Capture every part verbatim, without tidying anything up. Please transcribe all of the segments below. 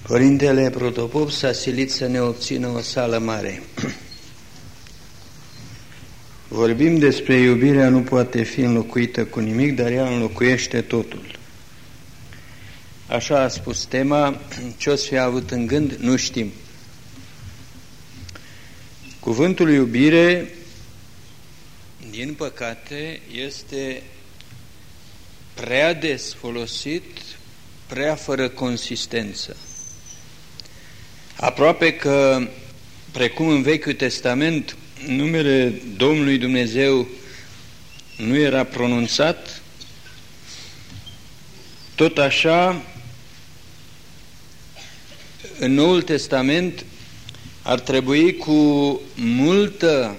Părintele Protopop s-a silit să ne obțină o sală mare. Vorbim despre iubirea nu poate fi înlocuită cu nimic, dar ea înlocuiește totul. Așa a spus tema, ce o să fie avut în gând, nu știm. Cuvântul iubire, din păcate, este prea des folosit, prea fără consistență. Aproape că, precum în Vechiul Testament, numele Domnului Dumnezeu nu era pronunțat, tot așa, în Noul Testament ar trebui cu multă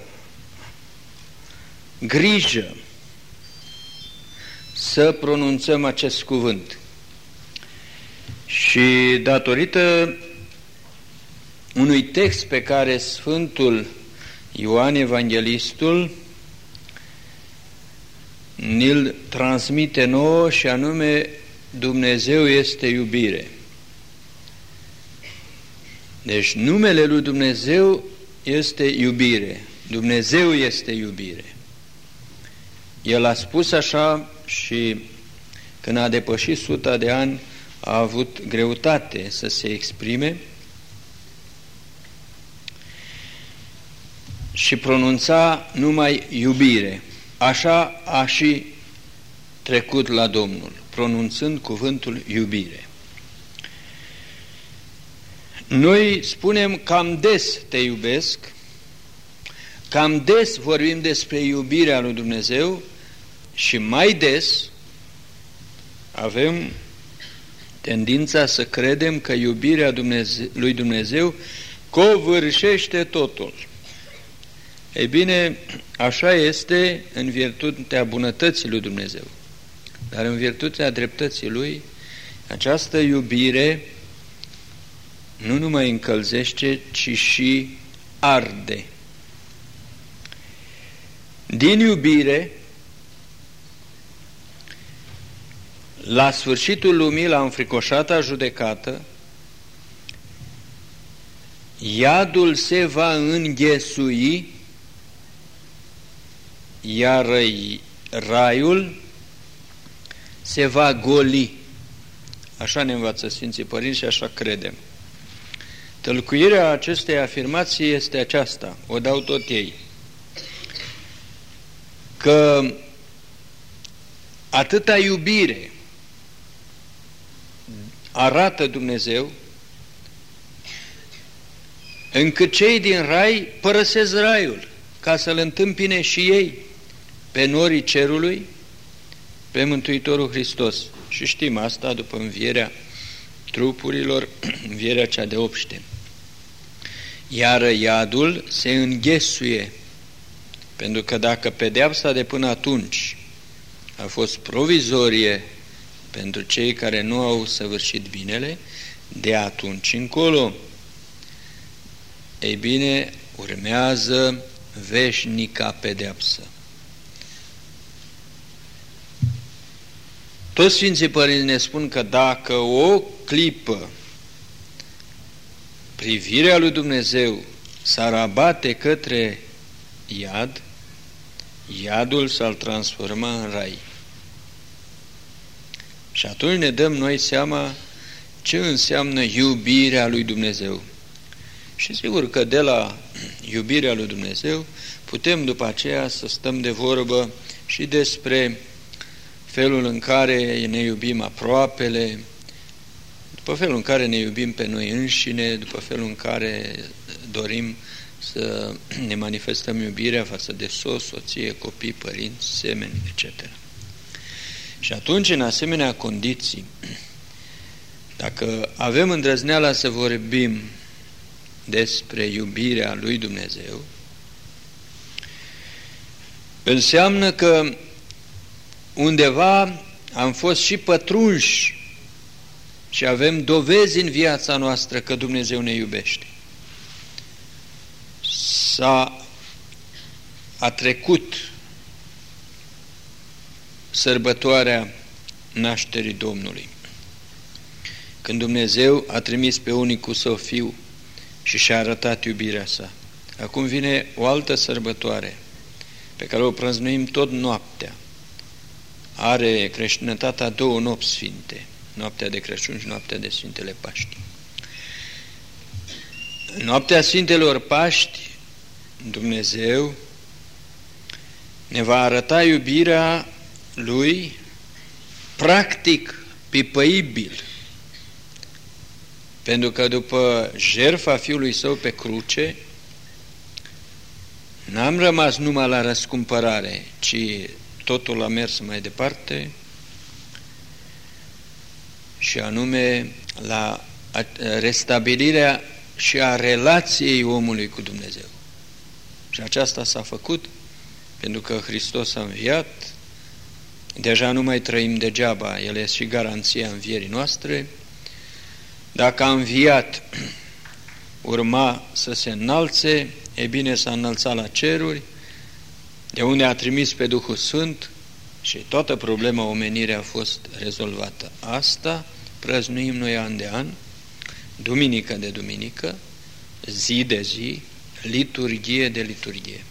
grijă să pronunțăm acest cuvânt. Și datorită unui text pe care Sfântul Ioan Evanghelistul ni-l transmite nouă, și anume Dumnezeu este iubire. Deci numele lui Dumnezeu este iubire. Dumnezeu este iubire. El a spus așa și când a depășit suta de ani a avut greutate să se exprime și pronunța numai iubire. Așa a și trecut la Domnul, pronunțând cuvântul iubire. Noi spunem cam des te iubesc, cam des vorbim despre iubirea lui Dumnezeu și mai des avem tendința să credem că iubirea Dumnezeu, lui Dumnezeu covârșește totul. Ei bine, așa este în virtutea bunătății lui Dumnezeu. Dar în virtutea dreptății Lui, această iubire nu numai încălzește, ci și arde. Din iubire, la sfârșitul lumii, la înfricoșata judecată, iadul se va înghesui, iar raiul se va goli. Așa ne învață Sfinții Părinți și așa credem. Tălcuirea acestei afirmații este aceasta, o dau tot ei, că atâta iubire arată Dumnezeu, încât cei din rai părăsesc raiul ca să-L întâmpine și ei pe norii cerului, pe Mântuitorul Hristos. Și știm asta după învierea trupurilor, învierea cea de obște. Iar iadul se înghesuie, pentru că dacă pedeapsa de până atunci a fost provizorie pentru cei care nu au săvârșit binele, de atunci încolo, ei bine, urmează veșnica pedeapsă. Toți Sfinții Părinți ne spun că dacă o clipă privirea lui Dumnezeu s-ar abate către iad, iadul s-ar transforma în rai. Și atunci ne dăm noi seama ce înseamnă iubirea lui Dumnezeu. Și sigur că de la iubirea lui Dumnezeu putem după aceea să stăm de vorbă și despre felul în care ne iubim aproapele, după felul în care ne iubim pe noi înșine, după felul în care dorim să ne manifestăm iubirea față de soț, soție, copii, părinți, semeni, et cetera. Și atunci, în asemenea condiții, dacă avem îndrăzneala să vorbim despre iubirea lui Dumnezeu, înseamnă că undeva am fost și pătrunși și avem dovezi în viața noastră că Dumnezeu ne iubește. S-a a trecut sărbătoarea nașterii Domnului. când Dumnezeu a trimis pe unicul Său Fiu și și-a arătat iubirea Sa. Acum vine o altă sărbătoare pe care o prăznuim tot noaptea. Are creștinătatea două nopți sfinte, noaptea de Crăciun și noaptea de Sfintele Paști. În noaptea Sfintelor Paști, Dumnezeu ne va arăta iubirea Lui practic, pipăibil, pentru că după jertfa Fiului Său pe cruce, n-am rămas numai la răscumpărare, ci totul a mers mai departe, și anume la restabilirea și a relației omului cu Dumnezeu. Și aceasta s-a făcut pentru că Hristos a înviat. Deja nu mai trăim degeaba, El este și garanția învierii noastre. Dacă a înviat, urma să se înalțe, e bine, s-a înălțat la ceruri, de unde a trimis pe Duhul Sfânt și toată problema omenirii a fost rezolvată. Asta prăznuim noi an de an, duminică de duminică, zi de zi, liturghie de liturghie.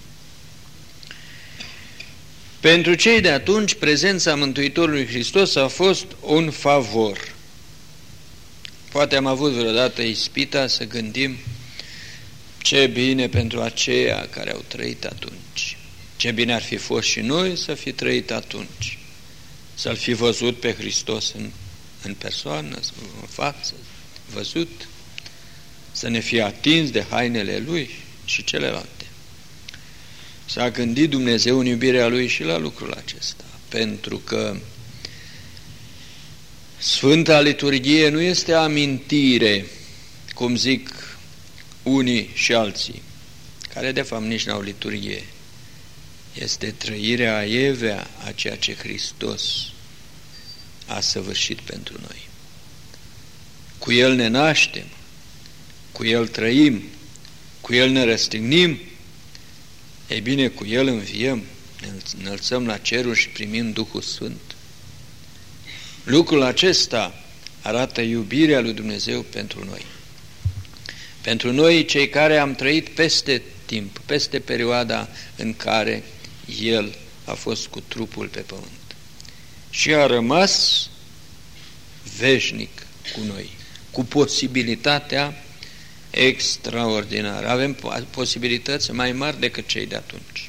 Pentru cei de atunci, prezența Mântuitorului Hristos a fost un favor. Poate am avut vreodată ispita să gândim ce bine pentru aceia care au trăit atunci. Ce bine ar fi fost și noi să fi trăit atunci, să-L fi văzut pe Hristos în, în persoană, în față, văzut, să ne fie atins de hainele Lui și celelalte. S-a gândit Dumnezeu în iubirea Lui și la lucrul acesta, pentru că Sfânta Liturghie nu este amintire, cum zic unii și alții, care de fapt nici n-au liturghie. Este trăirea aievea a ceea ce Hristos a săvârșit pentru noi. Cu El ne naștem, cu El trăim, cu El ne răstignim, ei bine, cu El înviem, ne înălțăm la ceruri și primim Duhul Sfânt. Lucrul acesta arată iubirea lui Dumnezeu pentru noi. Pentru noi, cei care am trăit peste timp, peste perioada în care El a fost cu trupul pe pământ. Și a rămas veșnic cu noi, cu posibilitatea extraordinară. Avem posibilități mai mari decât cei de atunci.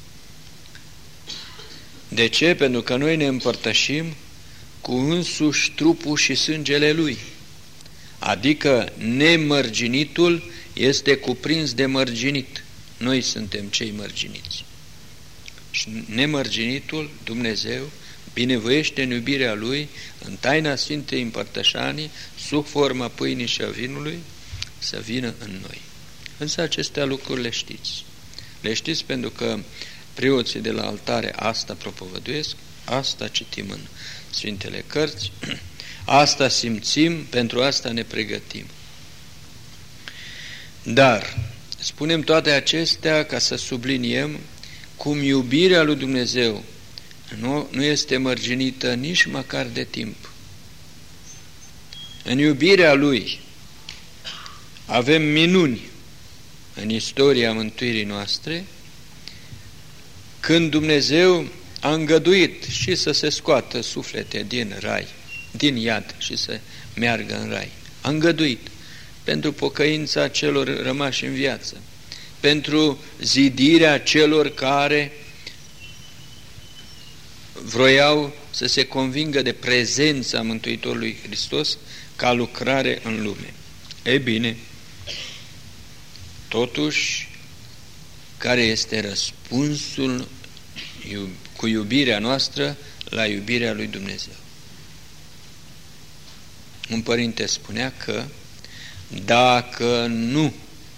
De ce? Pentru că noi ne împărtășim cu însuși trupul și sângele Lui. Adică nemărginitul este cuprins de mărginit. Noi suntem cei mărginiți. Și nemărginitul, Dumnezeu, binevoiește în iubirea Lui, în taina Sfintei Împărtășanii, sub forma pâinii și a vinului, să vină în noi. Însă acestea lucruri le știți. Le știți pentru că preoții de la altare asta propovăduiesc, asta citim în Sfintele Cărți, asta simțim, pentru asta ne pregătim. Dar spunem toate acestea ca să subliniem cum iubirea lui Dumnezeu nu, nu este mărginită nici măcar de timp. În iubirea Lui avem minuni în istoria mântuirii noastre, când Dumnezeu a îngăduit și să se scoată suflete din rai, din iad și să meargă în rai. A îngăduit pentru pocăința celor rămași în viață, pentru zidirea celor care vroiau să se convingă de prezența Mântuitorului Hristos ca lucrare în lume. E bine, totuși, care este răspunsul cu iubirea noastră la iubirea lui Dumnezeu? Un părinte spunea că dacă nu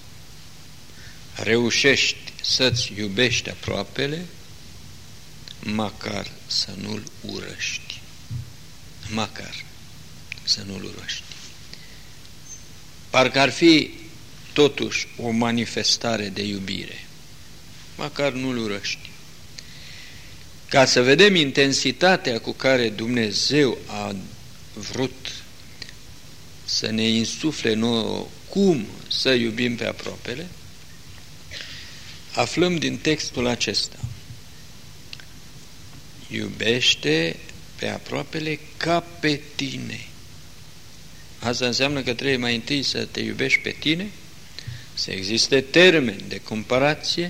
reușești să-ți iubești aproapele, măcar să nu-l urăști. Măcar să nu-l urăști. Parcă ar fi totuși o manifestare de iubire. Măcar nu-l urăști. Ca să vedem intensitatea cu care Dumnezeu a vrut să ne insufle nouă cum să iubim pe aproapele, aflăm din textul acesta: iubește pe aproapele ca pe tine. Asta înseamnă că trebuie mai întâi să te iubești pe tine, să existe termeni de comparație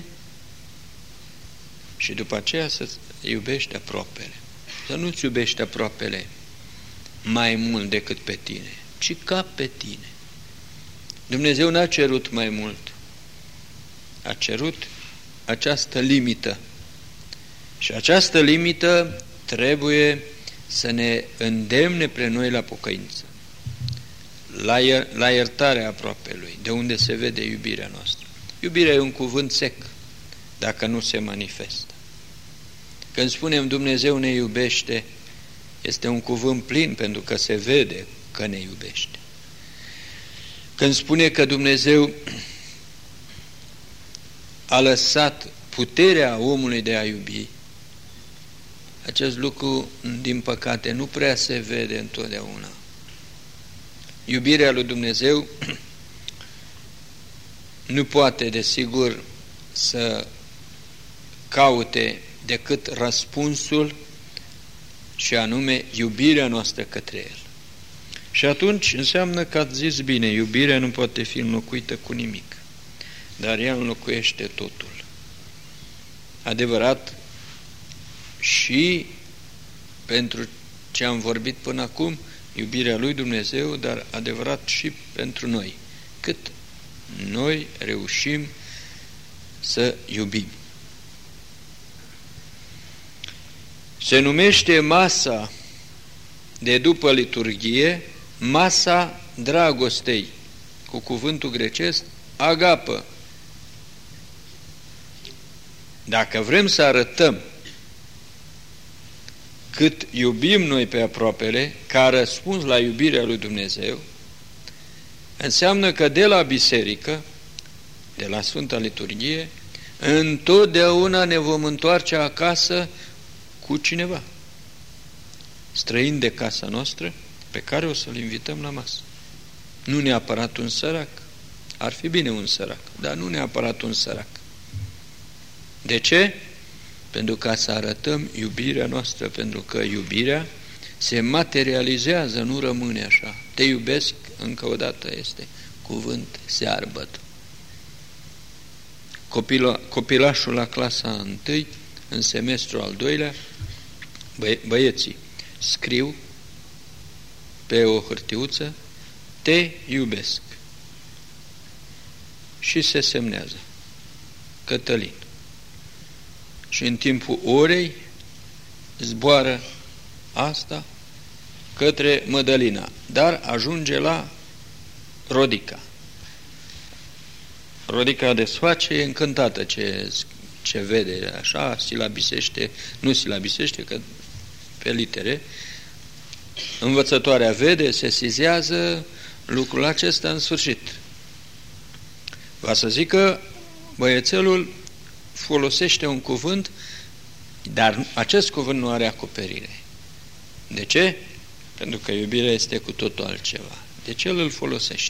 și după aceea să iubești aproapele. Să nu-ți iubești aproapele mai mult decât pe tine, ci ca pe tine. Dumnezeu n-a cerut mai mult, a cerut această limită. Și această limită trebuie să ne îndemne pre noi la pocăință, la, ier la iertarea aproapelui, de unde se vede iubirea noastră. Iubirea e un cuvânt sec, dacă nu se manifestă. Când spunem Dumnezeu ne iubește, este un cuvânt plin, pentru că se vede că ne iubește. Când spune că Dumnezeu a lăsat puterea omului de a iubi, acest lucru, din păcate, nu prea se vede întotdeauna. Iubirea lui Dumnezeu nu poate, desigur, să caute decât răspunsul, și anume iubirea noastră către El. Și atunci înseamnă că ați zis bine, iubirea nu poate fi înlocuită cu nimic, dar ea înlocuiește totul. Adevărat, și pentru ce am vorbit până acum, iubirea lui Dumnezeu, dar adevărat și pentru noi, cât noi reușim să iubim. Se numește masa de după liturghie masa dragostei, cu cuvântul grecesc agapă. Dacă vrem să arătăm cât iubim noi pe aproapele, ca răspuns la iubirea lui Dumnezeu, înseamnă că de la biserică, de la Sfânta Liturghie, întotdeauna ne vom întoarce acasă cu cineva, străin de casa noastră, pe care o să-l invităm la masă. Nu neapărat un sărac, ar fi bine un sărac, dar nu neapărat un sărac. De ce? Pentru ca să arătăm iubirea noastră, pentru că iubirea se materializează, nu rămâne așa. Te iubesc, încă o dată este cuvânt searbăt. Copila, copilașul la clasa întâi, în semestrul al doilea, băie, băieții scriu pe o hârtiuță: te iubesc. Și se semnează Cătălin. Și în timpul orei zboară asta către Mădălina, dar ajunge la Rodica. Rodica desface, e încântată ce, ce vede, așa, silabisește, nu silabisește, că pe litere. Învățătoarea vede, se sizează lucrul acesta în sfârșit. Va să zică, băiețelul folosește un cuvânt, dar acest cuvânt nu are acoperire. De ce? Pentru că iubirea este cu totul altceva. Deci el îl folosește.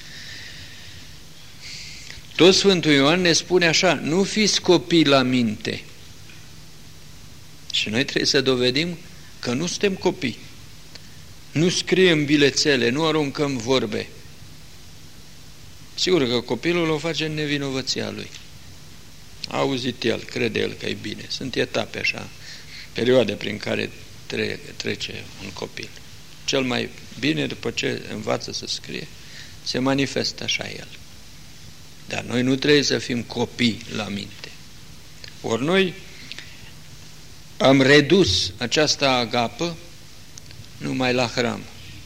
Tot Sfântul Ioan ne spune așa: nu fiți copii la minte. Și noi trebuie să dovedim că nu suntem copii. Nu scriem bilețele, nu aruncăm vorbe. Sigur că copilul o face în nevinovăția lui. A auzit el, crede el că e bine. Sunt etape așa, perioade prin care tre trece un copil. Cel mai bine, după ce învață să scrie, se manifestă așa el. Dar noi nu trebuie să fim copii la minte. Ori noi am redus această agapă numai la hram.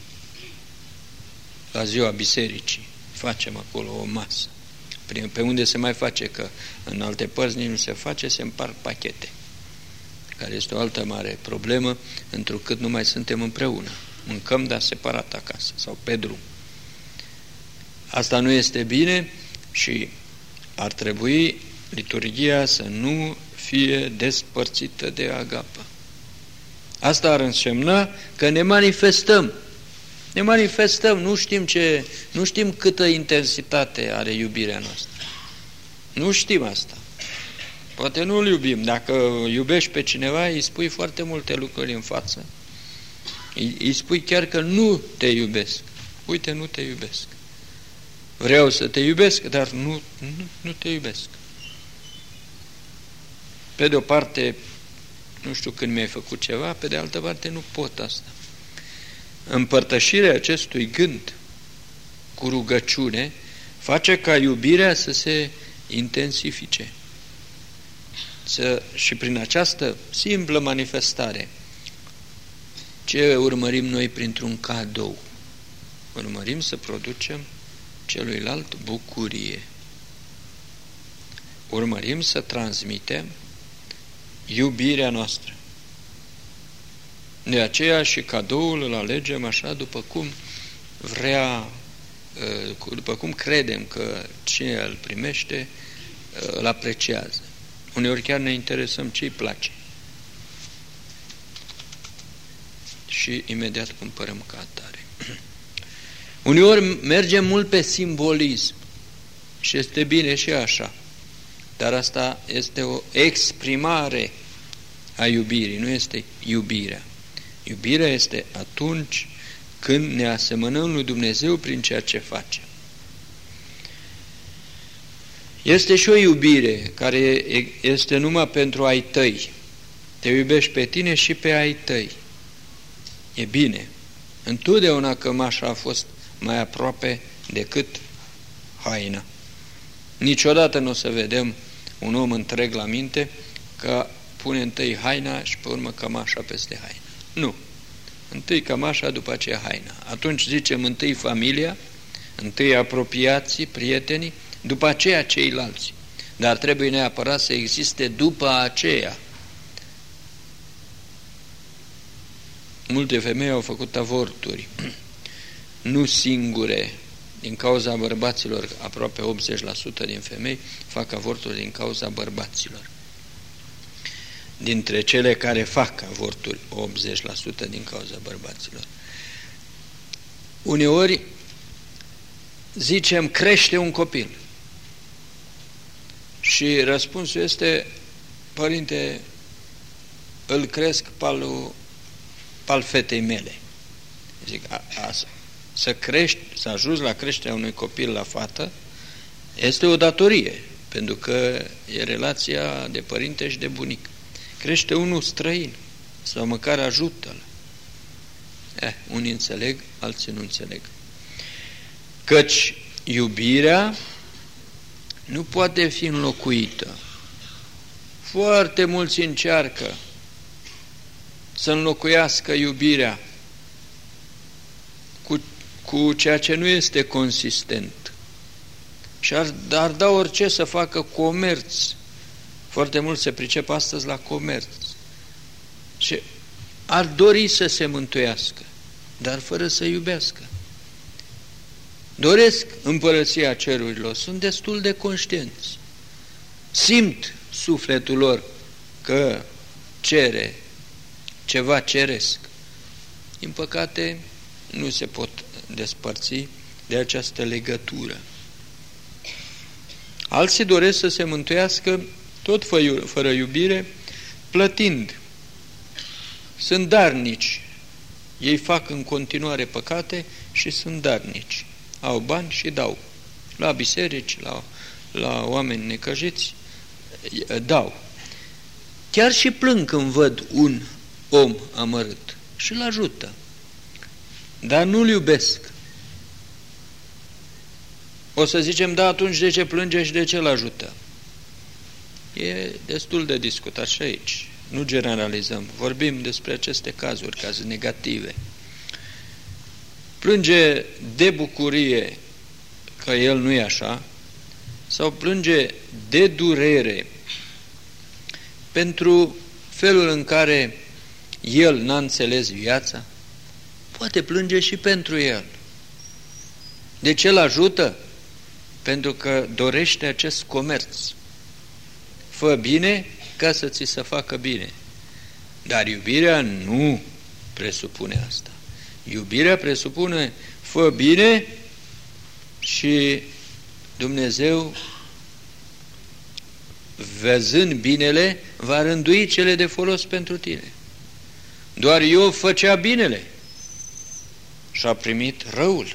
La ziua bisericii facem acolo o masă. Pe unde se mai face, că în alte părți nici nu se face, se împart pachete, care este o altă mare problemă, întrucât nu mai suntem împreună. Mâncăm, dar separat acasă sau pe drum. Asta nu este bine și ar trebui liturghia să nu fie despărțită de agapă. Asta ar însemna că ne manifestăm Ne manifestăm, nu știm ce, nu știm câtă intensitate are iubirea noastră. Nu știm asta. Poate nu-l iubim. Dacă iubești pe cineva, îi spui foarte multe lucruri în față. Îi, îi spui chiar că nu te iubesc. Uite, nu te iubesc. Vreau să te iubesc, dar nu, nu, nu te iubesc. Pe de o parte, nu știu când mi-ai făcut ceva, pe de altă parte nu pot asta. Împărtășirea acestui gând cu rugăciune face ca iubirea să se intensifice. Să, și prin această simplă manifestare, ce urmărim noi printr-un cadou? Urmărim să producem celuilalt bucurie. Urmărim să transmitem iubirea noastră. De aceea și cadoul îl alegem așa după cum vrea, după cum credem că cine îl primește îl apreciază. Uneori chiar ne interesăm ce îi place. Și imediat cumpărăm ca atare. Uneori mergem mult pe simbolism și este bine și așa. Dar asta este o exprimare a iubirii, nu este iubirea. Iubirea este atunci când ne asemănăm lui Dumnezeu prin ceea ce facem. Este și o iubire care este numai pentru ai tăi. Te iubești pe tine și pe ai tăi. E bine. Întotdeauna cămașa a fost mai aproape decât haina. Niciodată nu o să vedem un om întreg la minte că pune întâi haina și pe urmă cămașa peste haina. Nu. Întâi cămașa, după aceea haina. Atunci zicem întâi familia, întâi apropiații, prietenii, după aceea ceilalți. Dar trebuie neapărat să existe după aceea. Multe femei au făcut avorturi, nu singure, din cauza bărbaților, aproape optzeci la sută din femei fac avorturi din cauza bărbaților. Dintre cele care fac avorturi, optzeci la sută din cauza bărbaților. Uneori zicem, crește un copil. Și răspunsul este, părinte, îl cresc pal, pal fetei mele. Zic, a, a, să crești, să ajungi la creșterea unui copil la fată, este o datorie, pentru că e relația de părinte și de bunic. Crește unul străin, sau măcar ajută-l. Eh, unii înțeleg, alții nu înțeleg. Căci iubirea nu poate fi înlocuită. Foarte mulți încearcă să înlocuiască iubirea cu, cu ceea ce nu este consistent. Și ar, ar da orice să facă comerț. Foarte mult se pricep astăzi la comerț. Și ar dori să se mântuiască, dar fără să iubească. Doresc împărăția cerurilor, sunt destul de conștienți. Simt sufletul lor că cere ceva ceresc. Din păcate, nu se pot despărți de această legătură. Alții doresc să se mântuiască tot fără iubire, plătind. Sunt darnici. Ei fac în continuare păcate și sunt darnici. Au bani și dau. La biserici, la, la oameni necăjiți, dau. Chiar și plâng când văd un om amărât și îl ajută. Dar nu-l iubesc. O să zicem, da, atunci de ce plânge și de ce îl ajută? E destul de discutat și aici. Nu generalizăm. Vorbim despre aceste cazuri, cazuri negative. Plânge de bucurie că el nu e așa, sau plânge de durere pentru felul în care el n-a înțeles viața, poate plânge și pentru el. De ce îl ajută? Pentru că dorește acest comerț. Fă bine ca să ți se facă bine. Dar iubirea nu presupune asta. Iubirea presupune fă bine și Dumnezeu, văzând binele, va rândui cele de folos pentru tine. Doar Iov făcea binele și a primit răul.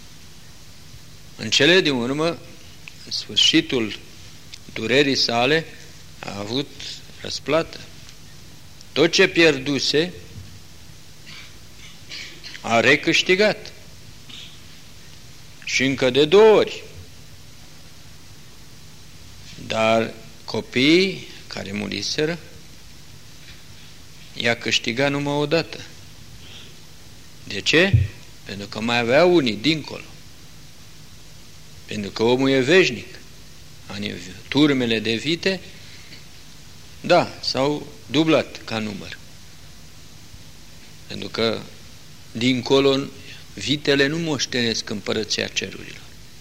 În cele din urmă, în sfârșitul durerii sale, a avut răsplată. Tot ce pierduse a recâștigat. Și încă de două ori. Dar copiii care muriseră i-a câștigat numai o dată. De ce? Pentru că mai avea unii dincolo. Pentru că omul e veșnic. Turmele de vite, da, s-au dublat ca număr. Pentru că dincolo vitele nu moștenesc împărăția cerurilor.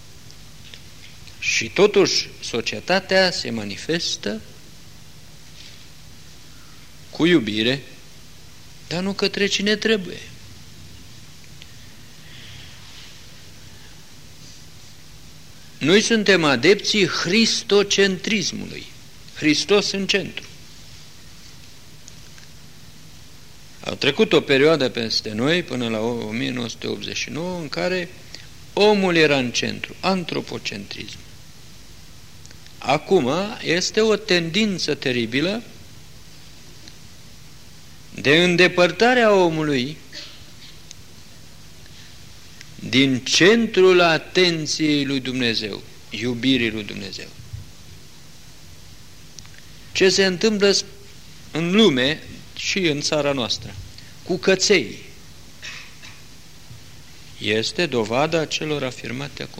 Și totuși societatea se manifestă cu iubire, dar nu către cine trebuie. Noi suntem adepții hristocentrismului. Hristos în centru. A trecut o perioadă peste noi, până la o mie nouă sute optzeci și nouă, în care omul era în centru, antropocentrism. Acum este o tendință teribilă de îndepărtare a omului din centrul atenției lui Dumnezeu, iubirii lui Dumnezeu. Ce se întâmplă în lume și în țara noastră cu căței este dovada celor afirmate acum.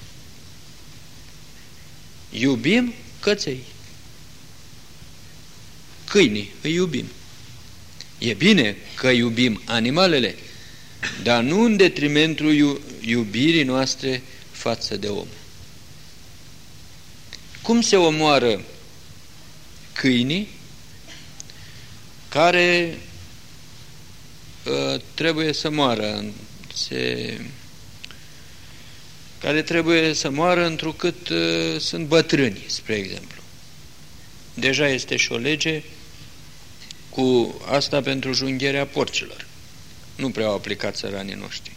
Iubim căței. Câinii îi iubim. E bine că iubim animalele, dar nu în detrimentul iubirii noastre față de om. Cum se omoară câinii care uh, trebuie să moară, se, care trebuie să moară întrucât uh, sunt bătrâni, spre exemplu. Deja este și o lege cu asta pentru jungherea porcilor. Nu prea au aplicat țăranii noștri.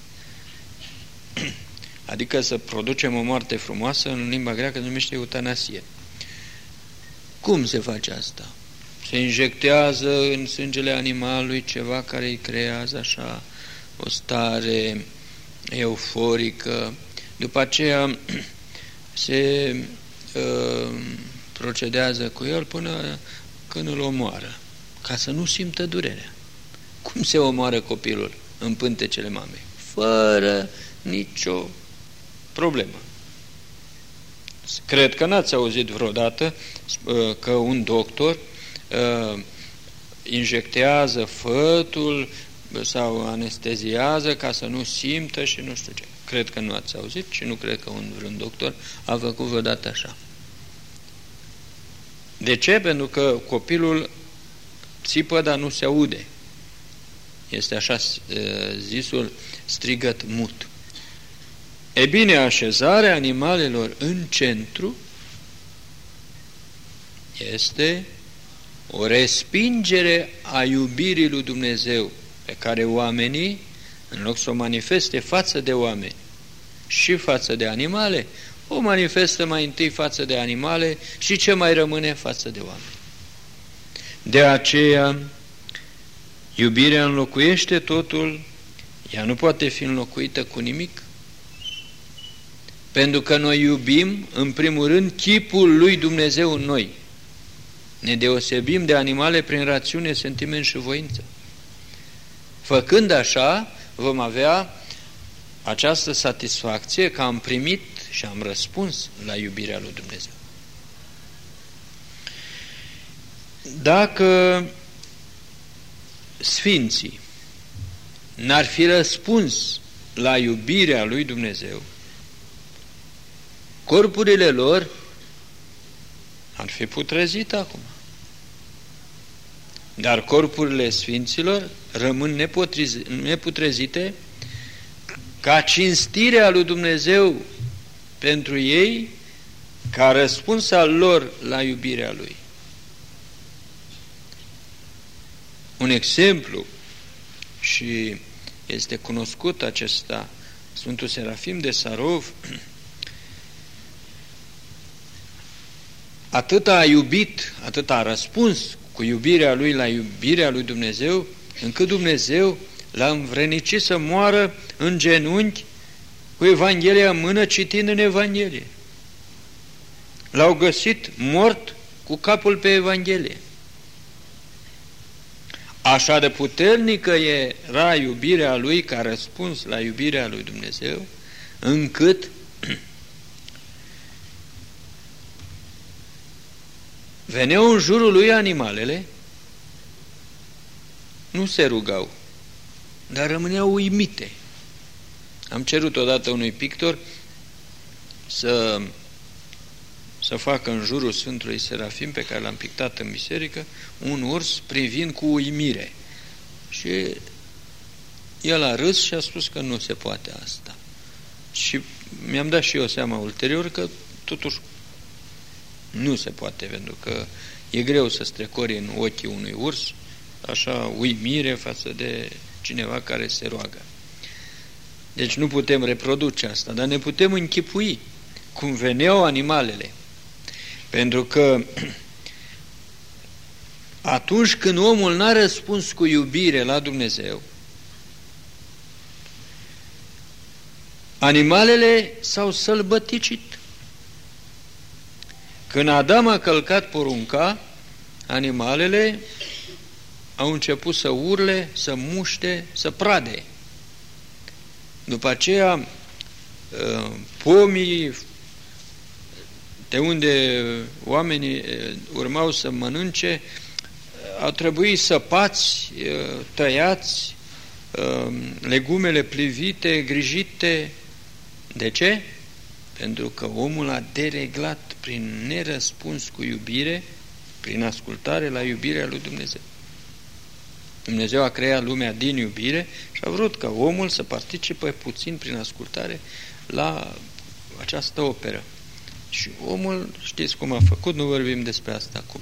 Adică să producem o moarte frumoasă, în limba greacă se numește eutanasie. Cum se face asta? Se injectează în sângele animalului ceva care îi creează așa o stare euforică. După aceea se uh, procedează cu el până când îl omoară, ca să nu simtă durerea. Cum se omoară copilul în pântecele mamei? Fără nicio problemă. Cred că n-ați auzit vreodată că un doctor uh, injectează fătul sau anesteziază ca să nu simtă și nu știu ce. Cred că nu ați auzit și nu cred că un vreun doctor a făcut vreodată așa. De ce? Pentru că copilul țipă, dar nu se aude. Este așa zisul strigăt mut. E bine, așezarea animalelor în centru este o respingere a iubirii lui Dumnezeu, pe care oamenii, în loc să o manifeste față de oameni și față de animale, o manifestă mai întâi față de animale și ce mai rămâne față de oameni. De aceea, iubirea înlocuiește totul, ea nu poate fi înlocuită cu nimic, pentru că noi iubim, în primul rând, chipul lui Dumnezeu în noi. Ne deosebim de animale prin rațiune, sentiment și voință. Făcând așa, vom avea această satisfacție că am primit și am răspuns la iubirea lui Dumnezeu. Dacă sfinții n-ar fi răspuns la iubirea lui Dumnezeu, corpurile lor ar fi putrezite acum. Dar corpurile sfinților rămân neputrezite ca cinstirea lui Dumnezeu pentru ei, ca răspuns al lor la iubirea Lui. Un exemplu, și este cunoscut acesta, Sfântul Serafim de Sarov, atât a iubit, atât a răspuns cu iubirea Lui la iubirea Lui Dumnezeu, încât Dumnezeu l-a învrednicit să moară în genunchi cu Evanghelia în mână, citind în Evanghelie. L-au găsit mort cu capul pe Evanghelie. Așa de puternică era iubirea Lui ca răspuns la iubirea Lui Dumnezeu, încât veneau în jurul Lui animalele, nu se rugau, dar rămâneau uimite. Am cerut odată unui pictor să, să facă în jurul Sfântului Serafim, pe care l-am pictat în biserică, un urs privind cu uimire. Și el a râs și a spus că nu se poate asta. Și mi-am dat și eu seama ulterior că totuși nu se poate, pentru că e greu să strecori în ochii unui urs așa uimire față de cineva care se roagă. Deci nu putem reproduce asta, dar ne putem închipui cum veneau animalele. Pentru că atunci când omul n-a răspuns cu iubire la Dumnezeu, animalele s-au sălbăticit. Când Adam a călcat porunca, animalele au început să urle, să muște, să prade. După aceea, pomii de unde oamenii urmau să mănânce, au trebuit săpați, tăiați, legumele plivite, grijite. De ce? Pentru că omul a dereglat prin nerăspuns cu iubire, prin ascultare la iubirea lui Dumnezeu. Dumnezeu a creat lumea din iubire și a vrut ca omul să participe puțin prin ascultare la această operă. Și omul, știți cum a făcut, nu vorbim despre asta acum.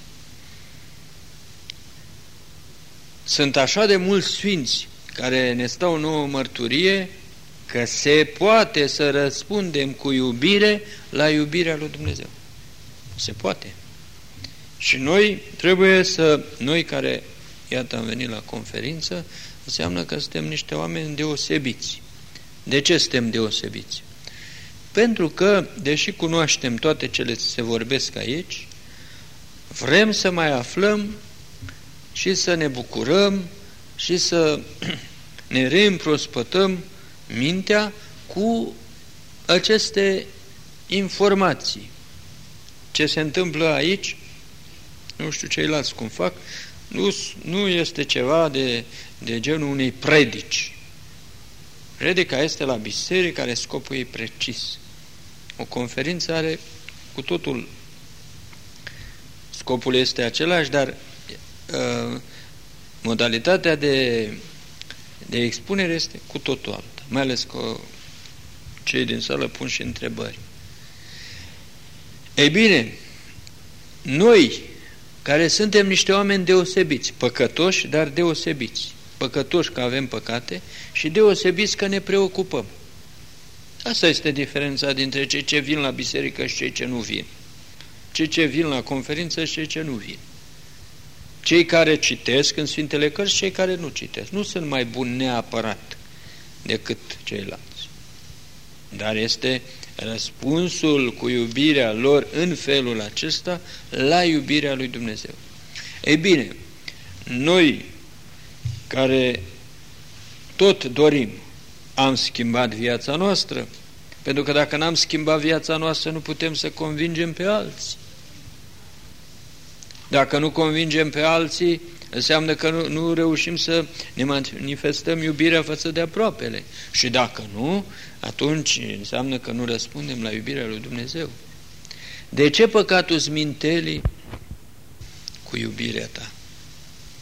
Sunt așa de mulți sfinți care ne stau nouă mărturie că se poate să răspundem cu iubire la iubirea lui Dumnezeu. Se poate. Și noi trebuie să, noi care, iată, am venit la conferință, înseamnă că suntem niște oameni deosebiți. De ce suntem deosebiți? Pentru că, deși cunoaștem toate cele ce se vorbesc aici, vrem să mai aflăm și să ne bucurăm și să ne reîmprospătăm mintea cu aceste informații. Ce se întâmplă aici, nu știu ceilalți cum fac, nu, nu este ceva de, de genul unei predici. Predica este la biserică, care scopul ei precis. O conferință are cu totul, scopul este același, dar uh, modalitatea de, de expunere este cu totul alta, mai ales că cei din sală pun și întrebări. Ei bine, noi, care suntem niște oameni deosebiți, păcătoși, dar deosebiți, păcătoși că avem păcate și deosebiți că ne preocupăm. Asta este diferența dintre cei ce vin la biserică și cei ce nu vin. Cei ce vin la conferință și cei ce nu vin. Cei care citesc în Sfintele Cărți și cei care nu citesc. Nu sunt mai buni neapărat decât ceilalți. Dar este răspunsul cu iubirea lor în felul acesta la iubirea lui Dumnezeu. Ei bine, noi care tot dorim, am schimbat viața noastră, pentru că dacă n-am schimbat viața noastră, nu putem să convingem pe alții. Dacă nu convingem pe alții, înseamnă că nu, nu reușim să ne manifestăm iubirea față de aproapele. Și dacă nu, atunci înseamnă că nu răspundem la iubirea lui Dumnezeu. De ce păcatul smintelii? Cu iubirea ta.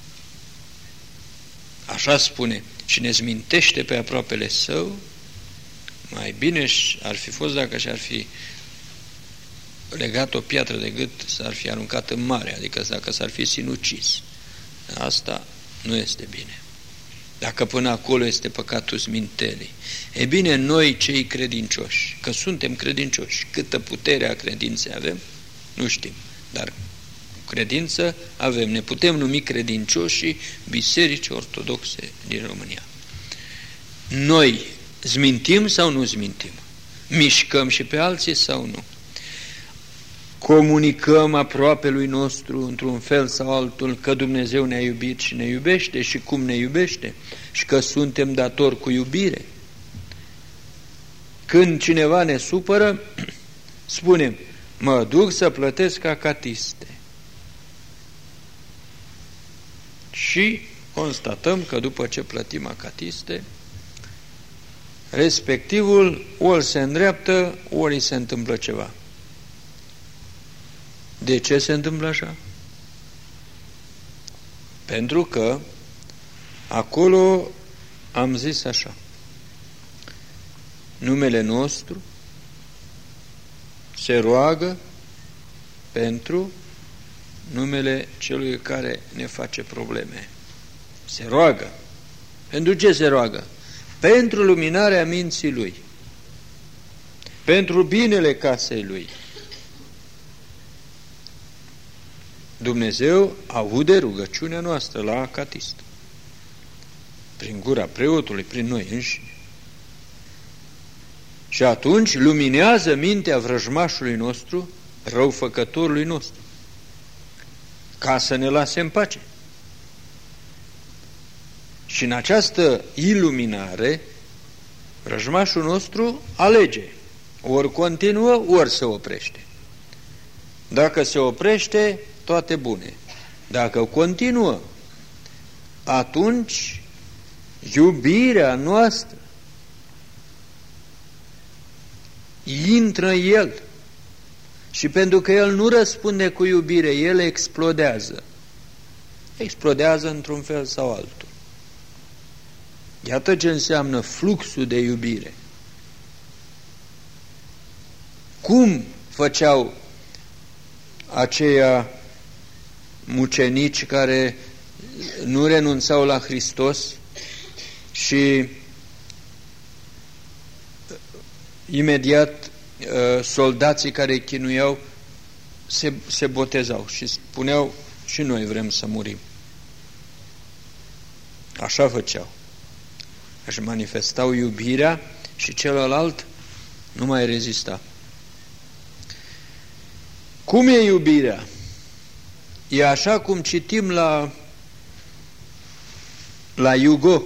Așa spune, cine zmintește pe aproapele său, Mai bine ar fi fost dacă și-ar fi legat o piatră de gât, s-ar fi aruncat în mare, adică dacă s-ar fi sinucis. Asta nu este bine. Dacă până acolo este păcatul smintelii. E bine, noi cei credincioși, că suntem credincioși, câtă putere a credinței avem, nu știm, dar credință avem. Ne putem numi credincioși biserici ortodoxe din România. Noi zmintim sau nu zmintim? Mișcăm și pe alții sau nu? Comunicăm aproapelui nostru într-un fel sau altul că Dumnezeu ne-a iubit și ne iubește și cum ne iubește și că suntem datori cu iubire. Când cineva ne supără, spunem, mă duc să plătesc acatiste. Și constatăm că după ce plătim acatiste, respectivul ori se îndreaptă, ori se întâmplă ceva. De ce se întâmplă așa? Pentru că acolo am zis așa, numele nostru se roagă pentru numele celui care ne face probleme. Se roagă. Pentru ce se roagă? Pentru luminarea minții lui, pentru binele casei lui. Dumnezeu aude rugăciunea noastră la acatist, prin gura preotului, prin noi înșine. Și atunci luminează mintea vrăjmașului nostru, răufăcătorului nostru, ca să ne lase în pace. Și în această iluminare, vrăjmașul nostru alege, ori continuă, ori se oprește. Dacă se oprește, toate bune. Dacă continuă, atunci iubirea noastră intră în el. Și pentru că el nu răspunde cu iubire, el explodează. Explodează într-un fel sau altul. Iată ce înseamnă fluxul de iubire. Cum făceau aceia mucenici care nu renunțau la Hristos și imediat soldații care îi chinuiau se, se botezau și spuneau și noi vrem să murim. Așa făceau. Își manifestau iubirea și celălalt nu mai rezista. Cum e iubirea? E așa cum citim la la Hugo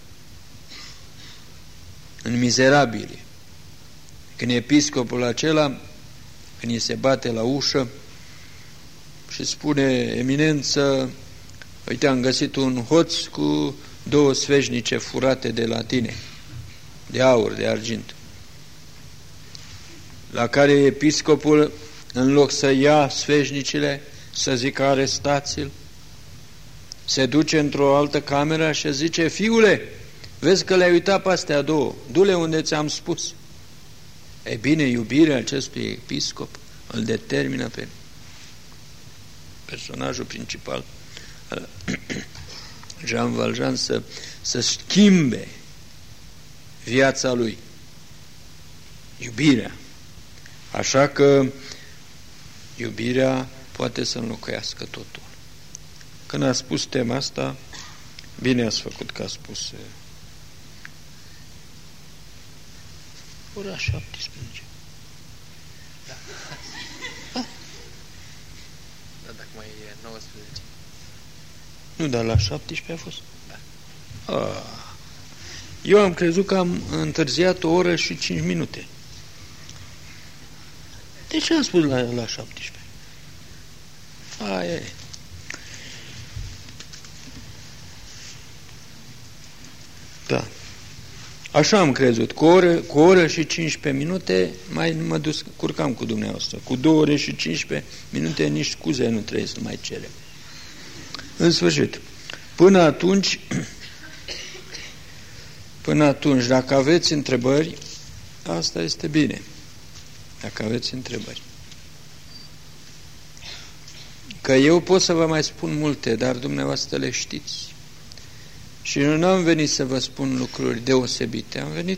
în Mizerabili, când episcopul acela, când îi se bate la ușă și spune, eminență, uite, am găsit un hoț cu două sfeșnice furate de la tine, de aur, de argint. La care episcopul, în loc să ia sfeșnicile, să zică arestați-l, se duce într-o altă cameră și zice, fiule, vezi că le-ai uitat pe astea două, du-le unde ți-am spus. E bine, iubirea acestui episcop îl determină pe personajul principal, Jean Valjean, să, să schimbe viața lui. Iubirea. Așa că iubirea poate să înlocuiască totul. Când a spus tema asta, bine ați făcut că a spus ora șaptesprezece. Da. Da, dacă mai e nouăsprezece. Nu, dar la șaptesprezece a fost? Da. Ah. Eu am crezut că am întârziat o oră și cinci minute. De ce am spus la, la șaptesprezece? Aia e. Da. Așa am crezut. Cu o oră, cu o oră și cincisprezece minute mai mă dus, curcam cu dumneavoastră. Cu două ore și cincisprezece minute nici scuze nu trebuie să mai cerem. În sfârșit, până atunci, până atunci, dacă aveți întrebări, asta este bine, dacă aveți întrebări. Că eu pot să vă mai spun multe, dar dumneavoastră le știți. Și nu am venit să vă spun lucruri deosebite, am venit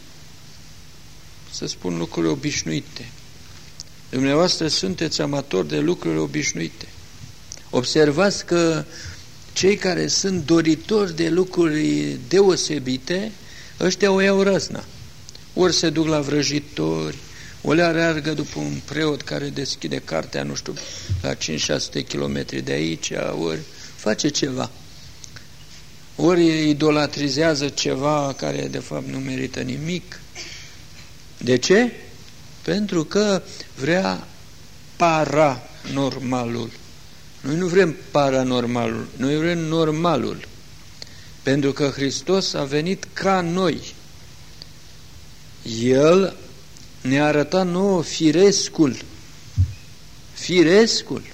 să spun lucruri obișnuite. Dumneavoastră sunteți amatori de lucruri obișnuite. Observați că cei care sunt doritori de lucruri deosebite, ăștia o iau răzna. Ori se duc la vrăjitori, o le alergă după un preot care deschide cartea, nu știu, la cinci șase sute kilometri de aici, ori face ceva. Ori idolatrizează ceva care de fapt nu merită nimic. De ce? Pentru că vrea paranormalul. Noi nu vrem paranormalul, noi vrem normalul. Pentru că Hristos a venit ca noi. El ne-a arătat nouă firescul. Firescul.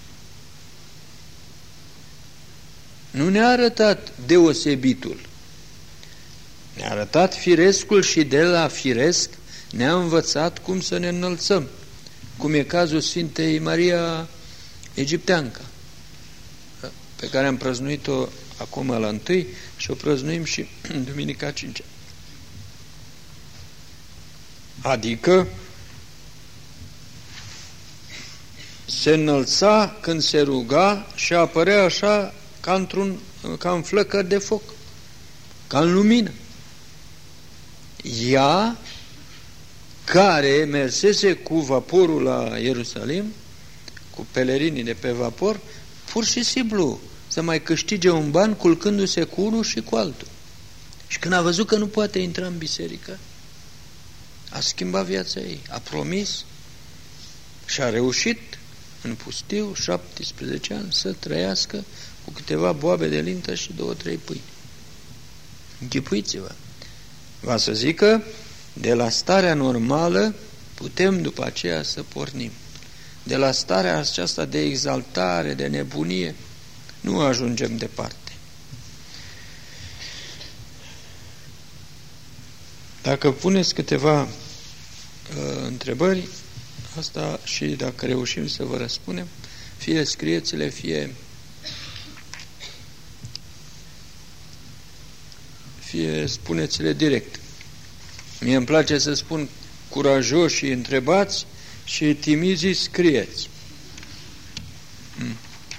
Nu ne-a arătat deosebitul. Ne-a arătat firescul și de la firesc ne-a învățat cum să ne înălțăm. Cum e cazul Sfintei Maria Egipteanca, pe care am prăznuit-o acum la întâi și o prăznuim și în Duminica cincea. Adică se înălța când se ruga și apărea așa ca, într-un, ca în flăcări de foc, ca în lumină. Ea, care mersese cu vaporul la Ierusalim, cu pelerinii de pe vapor, pur și simplu să mai câștige un ban culcându-se cu unul și cu altul. Și când a văzut că nu poate intra în biserică, a schimbat viața ei, a promis și a reușit în pustiu, șaptesprezece ani, să trăiască cu câteva boabe de lintă și două, trei pâini. Închipuiți-vă! Va să zică, de la starea normală putem după aceea să pornim. De la starea aceasta de exaltare, de nebunie, nu ajungem departe. Dacă puneți câteva uh, întrebări, asta și dacă reușim să vă răspundem, fie scrieți-le, fie fie spuneți-le direct. Mie îmi place să spun curajoși și întrebați și timizii scrieți. Hmm.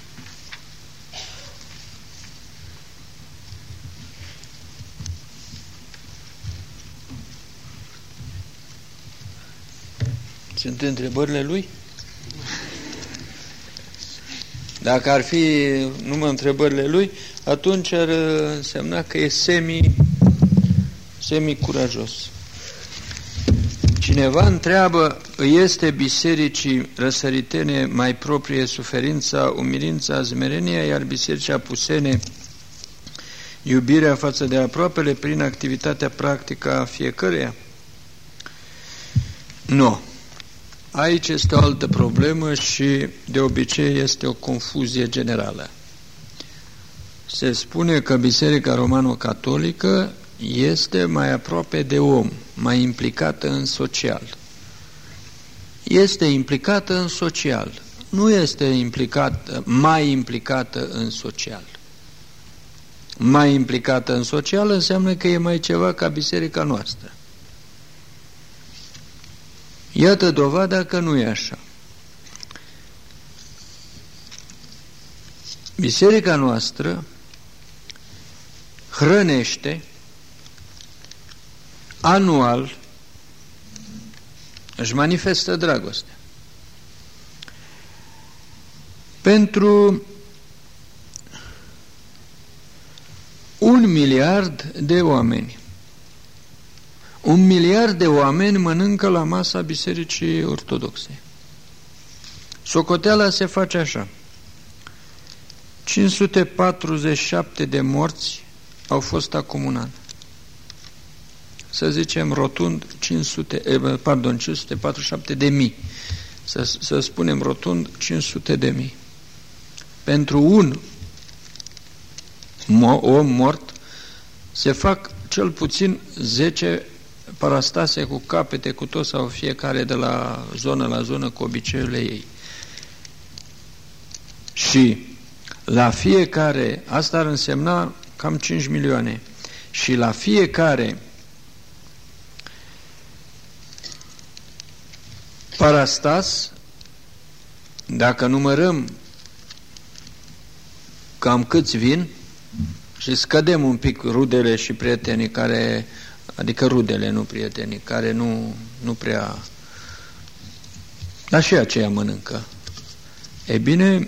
Sunt întrebările lui? Dacă ar fi numai întrebările lui, atunci ar însemna că e semi, semi-curajos. Cineva întreabă, îi este bisericii răsăritene mai proprie suferința, umilința, smerenia, iar bisericii apusene iubirea față de aproapele prin activitatea practică a fiecăreia? Nu. Aici este o altă problemă și de obicei este o confuzie generală. Se spune că Biserica Romano-Catolică este mai aproape de om, mai implicată în social. Este implicată în social, nu este implicată, mai implicată în social. Mai implicată în social înseamnă că e mai ceva ca biserica noastră. Iată dovada că nu e așa. Biserica noastră hrănește anual, își manifestă dragostea pentru un miliard de oameni. Un miliard de oameni mănâncă la masa Bisericii Ortodoxe. Socoteala se face așa. cinci sute patruzeci și șapte de morți au fost acum un an. Să zicem rotund cinci sute, pardon, cinci sute patruzeci și șapte de mii. Să, să spunem rotund cinci sute de mii. Pentru un om mort se fac cel puțin zece parastase cu capete, cu tot, sau fiecare de la zonă la zonă cu obiceiurile ei. Și la fiecare, asta ar însemna cam cinci milioane, și la fiecare parastas, dacă numărăm cam câți vin și scădem un pic rudele și prietenii care, adică rudele, nu prietenii, care nu, nu prea, dar și aceia mănâncă. E bine,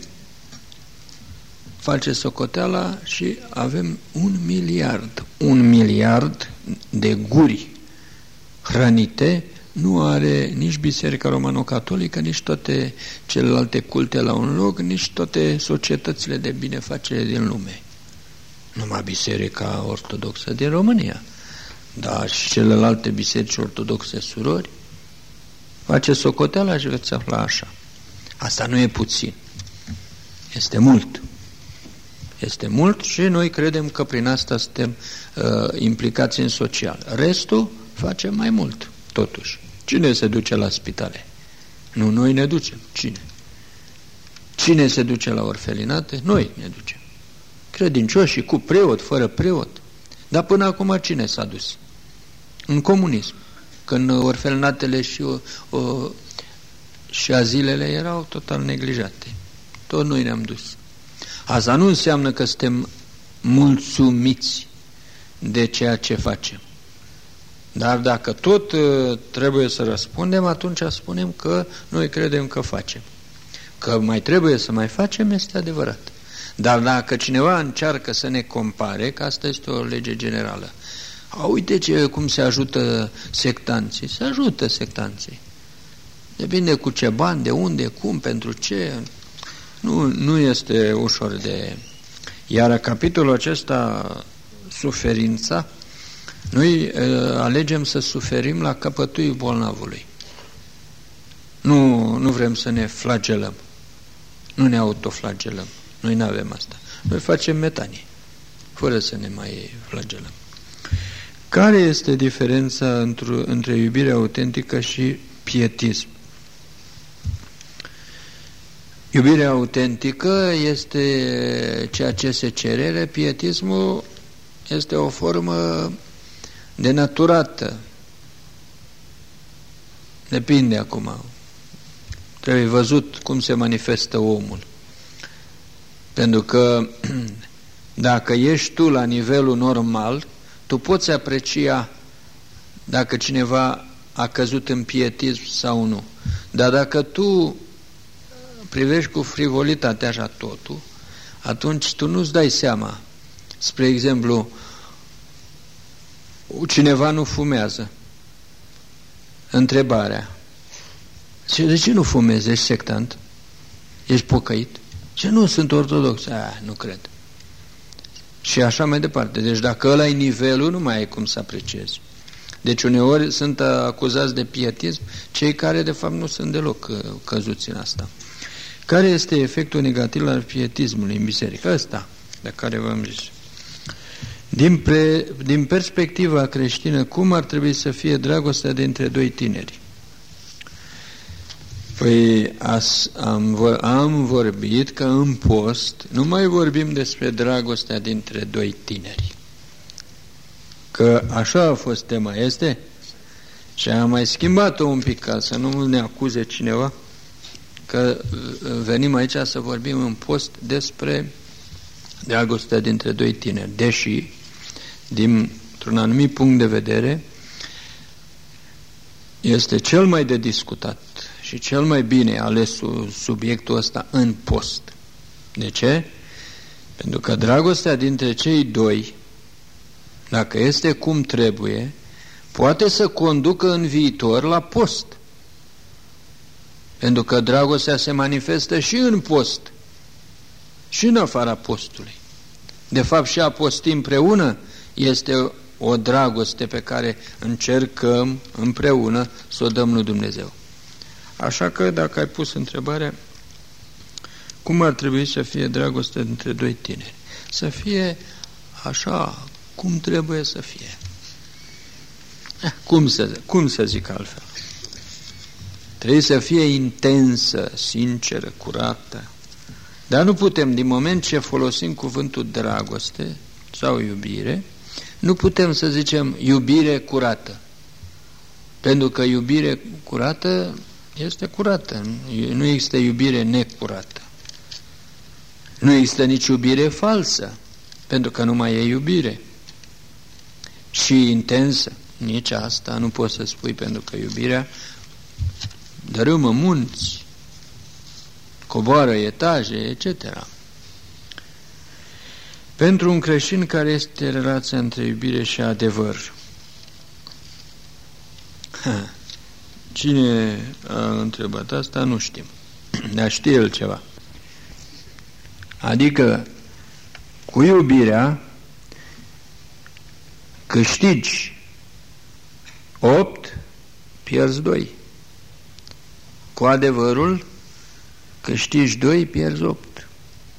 face socoteala și avem un miliard, un miliard de guri hrănite. Nu are nici Biserica Romano-Catolică, nici toate celelalte culte la un loc, nici toate societățile de binefacere din lume. Numai Biserica Ortodoxă din România, dar și celelalte biserici ortodoxe surori. Face socoteala și veți afla așa. Asta nu e puțin. Este mult. Este mult și noi credem că prin asta suntem uh, implicați în social. Restul facem mai mult, totuși. Cine se duce la spitale? Nu noi ne ducem. Cine? Cine se duce la orfelinate? Noi ne ducem. Credincioși, cu preot, fără preot. Dar până acum cine s-a dus? În comunism. Când orfelinatele și, o, o, și azilele erau total neglijate. Tot noi ne-am dus. Asta nu înseamnă că suntem mulțumiți de ceea ce facem. Dar dacă tot uh, trebuie să răspundem, atunci spunem că noi credem că facem. Că mai trebuie să mai facem, este adevărat. Dar dacă cineva încearcă să ne compare, că asta este o lege generală, a, uite ce, cum se ajută sectanții, se ajută sectanții. Depinde cu ce bani, de unde, cum, pentru ce. Nu, nu este ușor de... Iar capitolul acesta, suferința, noi uh, alegem să suferim la căpătuiul bolnavului. Nu, nu vrem să ne flagelăm. Nu ne autoflagelăm. Noi nu avem asta. Noi facem metanie, fără să ne mai flagelăm. Care este diferența între, între iubirea autentică și pietism? Iubirea autentică este ceea ce se cere, pietismul este o formă denaturată. Depinde acum. Trebuie văzut cum se manifestă omul. Pentru că dacă ești tu la nivelul normal, tu poți aprecia dacă cineva a căzut în pietism sau nu. Dar dacă tu privești cu frivolitate așa totul, atunci tu nu-ți dai seama. Spre exemplu, cineva nu fumează. Întrebarea: de ce nu fumezi? Ești sectant? Ești pocăit? Ce nu sunt ortodox? Ah, nu cred. Și așa mai departe. Deci dacă ăla e nivelul, nu mai ai cum să apreciezi. Deci uneori sunt acuzați de pietism cei care de fapt nu sunt deloc căzuți în asta. Care este efectul negativ al pietismului în biserică? Ăsta, de care v-am zis. Din, pre, din perspectiva creștină, cum ar trebui să fie dragostea dintre doi tineri? Păi as, am, am vorbit că în post nu mai vorbim despre dragostea dintre doi tineri. Că așa a fost tema, este? Și am mai schimbat-o un pic ca să nu ne acuze cineva că venim aici să vorbim în post despre dragostea dintre doi tineri. Deși, dintr-un anumit punct de vedere, este cel mai de discutat și cel mai bine ales subiectul ăsta în post. De ce? Pentru că dragostea dintre cei doi, dacă este cum trebuie, poate să conducă în viitor la post. Pentru că dragostea se manifestă și în post și în afara postului. De fapt, și a posti împreună este o dragoste pe care încercăm împreună să o dăm lui Dumnezeu. Așa că, dacă ai pus întrebarea, cum ar trebui să fie dragostea dintre doi tineri? Să fie așa cum trebuie să fie. Cum să, cum să zic altfel? Trebuie să fie intensă, sinceră, curată. Dar nu putem, din moment ce folosim cuvântul dragoste sau iubire, nu putem să zicem iubire curată. Pentru că iubire curată este curată. Nu există iubire necurată. Nu există nici iubire falsă, pentru că nu mai e iubire. Și intensă, nici asta nu poți să spui, pentru că iubirea dărâmă munți, coboară etaje, et cetera. Pentru un creștin, care este relația între iubire și adevăr? Ha. Cine a întrebat asta, nu știm, dar știe el ceva. Adică, cu iubirea câștigi opt, pierzi doi. Cu adevărul câștigi doi, pierzi opt.